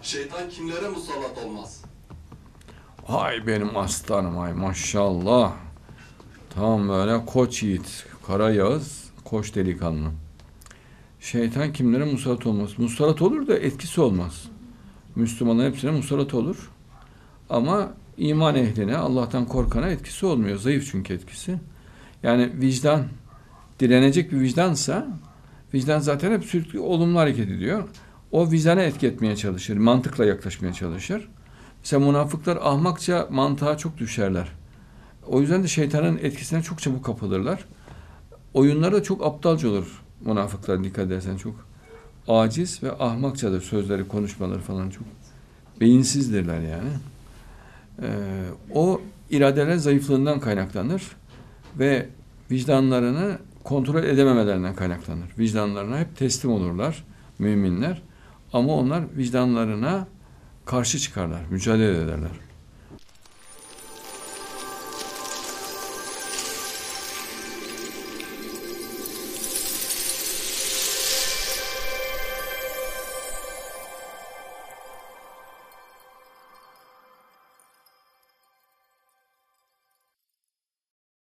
Şeytan kimlere musallat olmaz? Ay benim aslanım, ay maşallah. Tam böyle koç yiğit, kara Yağız, koç delikanlı. Şeytan kimlere musallat olmaz? Musallat olur da etkisi olmaz. Müslümanların hepsine musallat olur. Ama iman ehline, Allah'tan korkana etkisi olmuyor. Zayıf çünkü etkisi. Yani vicdan, direnecek bir vicdansa, vicdan zaten hep sürekli olumlu hareket ediyor. O vicdana etki etmeye çalışır, mantıkla yaklaşmaya çalışır. Mesela münafıklar ahmakça mantığa çok düşerler. O yüzden de şeytanın etkisine çok çabuk kapılırlar. Oyunları da çok aptalca olur münafıklar, dikkat edersen çok aciz ve ahmakçadır sözleri, konuşmaları falan çok. Beyinsizdirler yani. O iradeler zayıflığından kaynaklanır ve vicdanlarını kontrol edememelerinden kaynaklanır. Vicdanlarına hep teslim olurlar müminler ama onlar vicdanlarına karşı çıkarlar, mücadele ederler.